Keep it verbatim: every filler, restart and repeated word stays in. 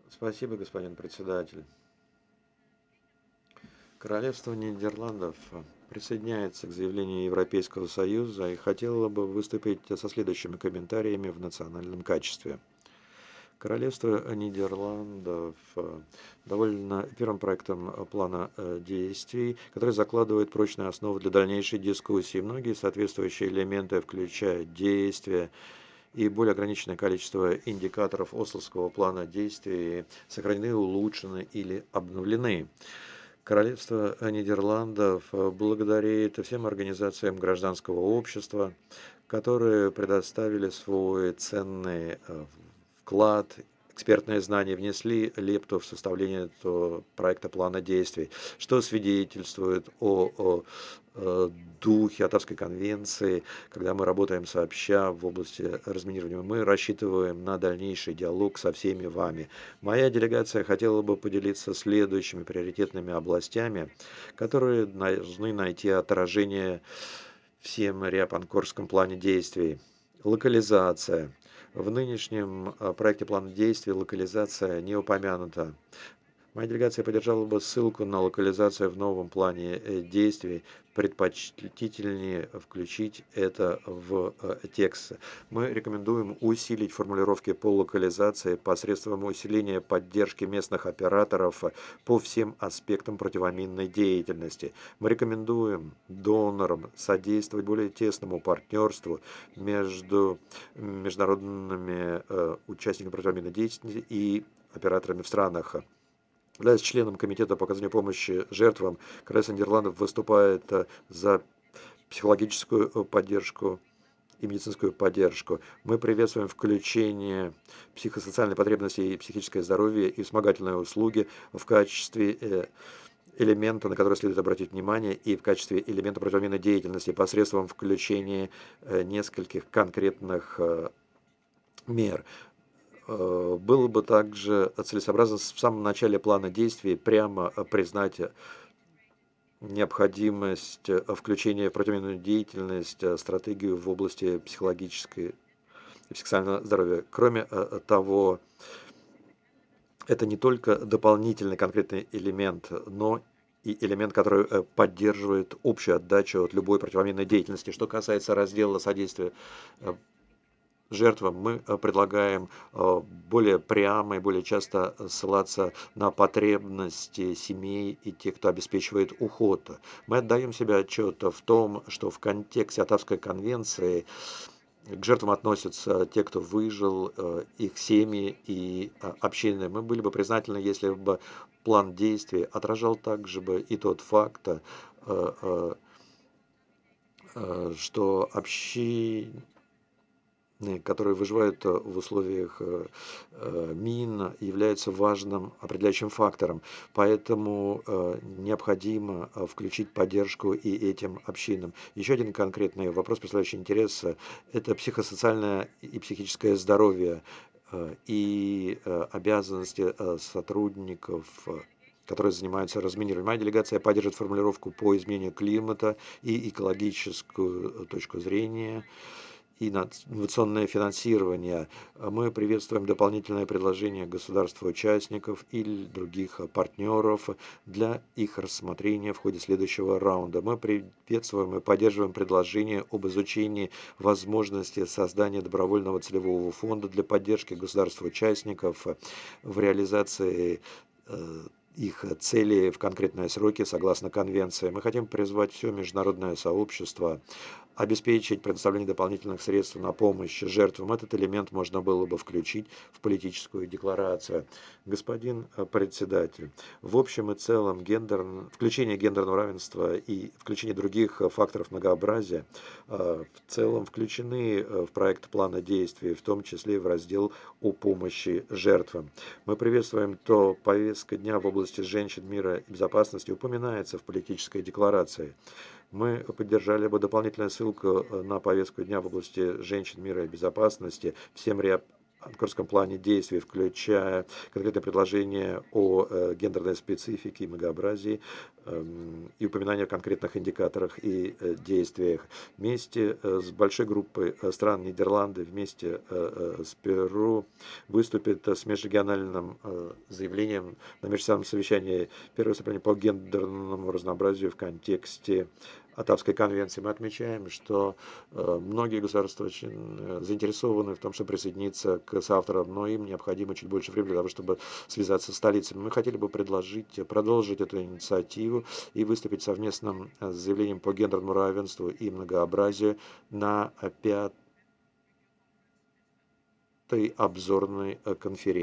Спасибо, господин председатель. Королевство Нидерландов присоединяется к заявлению Европейского Союза и хотело бы выступить со следующими комментариями в национальном качестве. Королевство Нидерландов э, довольно первым проектом э, плана э, действий, который закладывает прочную основу для дальнейшей дискуссии. Многие соответствующие элементы включают действия и более ограниченное количество индикаторов Ословского плана действий сохранены, улучшены или обновлены. Королевство Нидерландов э, благодарит всем организациям гражданского общества, которые предоставили свой ценный э, вклад, экспертные знания, внесли лепту в составление этого проекта плана действий, что свидетельствует о, о, э, духе Оттавской конвенции, когда мы работаем сообща в области разминирования. Мы рассчитываем на дальнейший диалог со всеми вами. Моя делегация хотела бы поделиться следующими приоритетными областями, которые должны найти отражение в Сиемре-Панкорском плане действий. Локализация. В нынешнем э, проекте плана действий локализация не упомянута. Моя делегация поддержала бы ссылку на локализацию в новом плане э, действий. Предпочтительнее включить это в э, текст. Мы рекомендуем усилить формулировки по локализации посредством усиления поддержки местных операторов по всем аспектам противоминной деятельности. Мы рекомендуем донорам содействовать более тесному партнерству между международными э, участниками противоминной деятельности и операторами в странах. Являясь членом Комитета по оказанию помощи жертвам, Королевство Нидерландов выступает э, за психологическую э, поддержку и медицинскую поддержку. Мы приветствуем включение психосоциальной потребности и психическое здоровье и вспомогательные услуги в качестве э, элемента, на который следует обратить внимание, и в качестве элемента противоминной деятельности посредством включения э, нескольких конкретных э, мер. Э, Было бы также целесообразно в самом начале плана действий прямо э, признать необходимость э, включения в противоминную деятельность э, стратегию в области психологической и психосоциального здоровья. Кроме э, того, это не только дополнительный конкретный элемент, но и элемент, который э, поддерживает общую отдачу от любой противоминной деятельности. Что касается раздела содействия э, жертвам, мы э, предлагаем э, более прямо и более часто ссылаться на потребности семей и тех, кто обеспечивает уход. Мы отдаем себе отчет в том, что в контексте Оттавской конвенции к жертвам относятся те, кто выжил, э, их семьи и э, общины. Мы были бы признательны, если бы план действий отражал также бы и тот факт, э, э, э, что общины, которые выживают э, в условиях э, э, мин, являются важным определяющим фактором. Поэтому э, необходимо э, включить поддержку и этим общинам. Еще один конкретный вопрос, представляющий интерес, э, это психосоциальное и психическое здоровье э, и э, обязанности э, сотрудников, э, которые занимаются разминированием. Моя делегация поддержит формулировку по изменению климата и экологическую э, точку зрения и инновационное финансирование. Мы приветствуем дополнительное предложение государств-участников или других партнеров для их рассмотрения в ходе следующего раунда. Мы приветствуем и поддерживаем предложение об изучении возможности создания добровольного целевого фонда для поддержки государств-участников в реализации э, их цели в конкретные сроки согласно конвенции. Мы хотим призвать все международное сообщество обеспечить предоставление дополнительных средств на помощь жертвам. Этот элемент можно было бы включить в политическую декларацию. Господин э, председатель, в общем и целом гендер, включение гендерного равенства и включение других э, факторов многообразия э, в целом включены э, в проект плана действий, в том числе в раздел о помощи жертвам. Мы приветствуем то, повестка дня в области женщин, мира и безопасности упоминается в политической декларации. Мы поддержали бы дополнительную ссылку на повестку дня в области женщин, мира и безопасности в Анкорском плане действий, включая конкретное предложение о э, гендерной специфике и многообразии, эм, и упоминание о конкретных индикаторах и э, действиях. Вместе э, с большой группой э, стран Нидерланды, вместе э, э, с Перу выступит э, с межрегиональным э, заявлением на межнациональном совещании первое выступление по гендерному разнообразию в контексте Оттавской конвенции. Мы отмечаем, что э, многие государства очень э, заинтересованы в том, чтобы присоединиться к соавторам, но им необходимо чуть больше времени для того, чтобы связаться с столицами. Мы хотели бы предложить продолжить эту инициативу и выступить совместным э, заявлением по гендерному равенству и многообразию на э, пятой обзорной э, конференции.